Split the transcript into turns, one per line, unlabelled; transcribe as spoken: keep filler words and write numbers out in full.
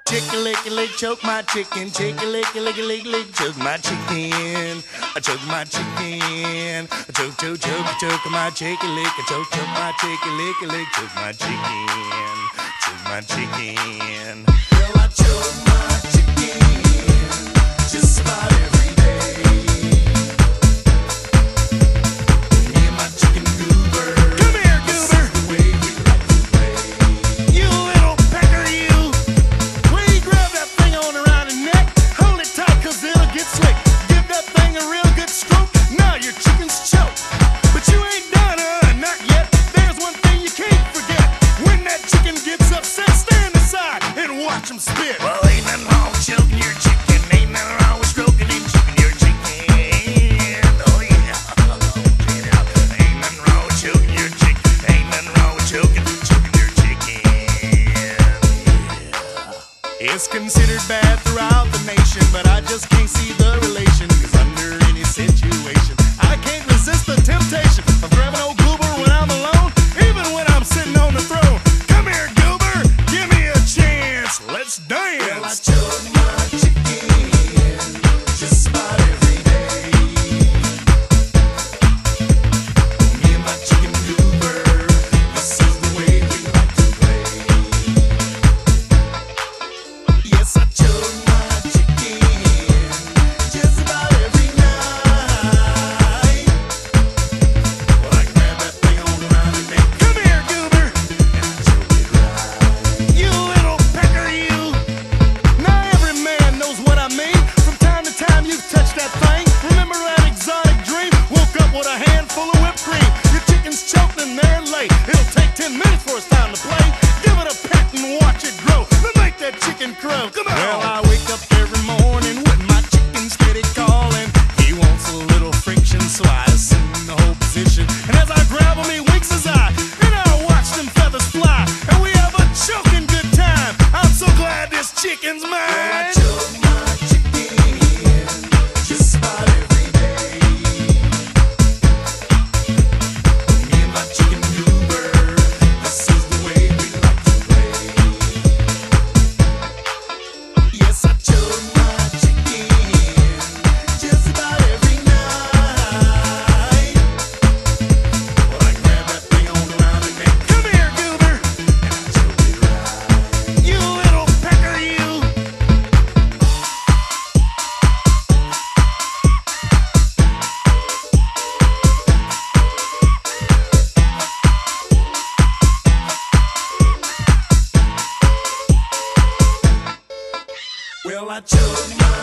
Chick a lick a lick, choke my chicken. Chick a lick a lick a lick lick, choke my chicken. I choke my chicken. I choke choke choke choke my chick a lick. I choke choke my chick a lick a lick, choke my chicken. Choke my chicken. Well, I choke my chicken just about every day. Me and my chicken goober. Come here, goober. This is the way we like to play. You little pecker, you. Grab that thing on around the neck, hold it tight cause it'll get slick. Give that thing a real good stroke, now your chicken's choked. But you ain't done, uh, not yet. There's one thing you can't forget. When that chicken gets upset, stand aside and watch him spit. Well, ain't nothing wrong with choking your chicken. Ain't nothing wrong with stroking and choking your chicken. Oh yeah, ain't nothing wrong with choking your chicken. Ain't nothing wrong with choking, choking your chicken. It's considered bad throughout the nation, but I just can't see the relation. Cause under any situation, I can't resist the temptation of grabbing old goober when I'm alone, even when I'm sitting on the throne. Come here, goober, give me a chance, let's dance. Well, I choke my chicken just about every day. Me and my chicken goober, this is the way we like to play. Yes, I choke my chicken just about every night. Well, I grab that thing on around the neck. Come here, goober, and I choke it right. You little pecker, you. Now every man knows what I mean. From time to time you've touched that thing. Remember that exotic dream? Woke up with a handful of whipped cream. Your chicken's choked and they're late. It'll take ten minutes for it's time to play. Give it a pet and watch it grow. Then make that chicken crow. Come on. Well, I wake up every morning with my chicken steady calling. He wants a little friction, so I assume the whole position. And as I grab him, he winks his eye, and I watch them feathers fly. And we have a choking good time. I'm so glad this chicken's mine. Well, I choke my chicken just about every day. Me and my chicken goober, this is the way we like to play. Yes, I choke my chicken just about every night. Well, I grab that thing on around the neck. Come here, goober, and I choke it right. You little pecker, you. Well, I choke my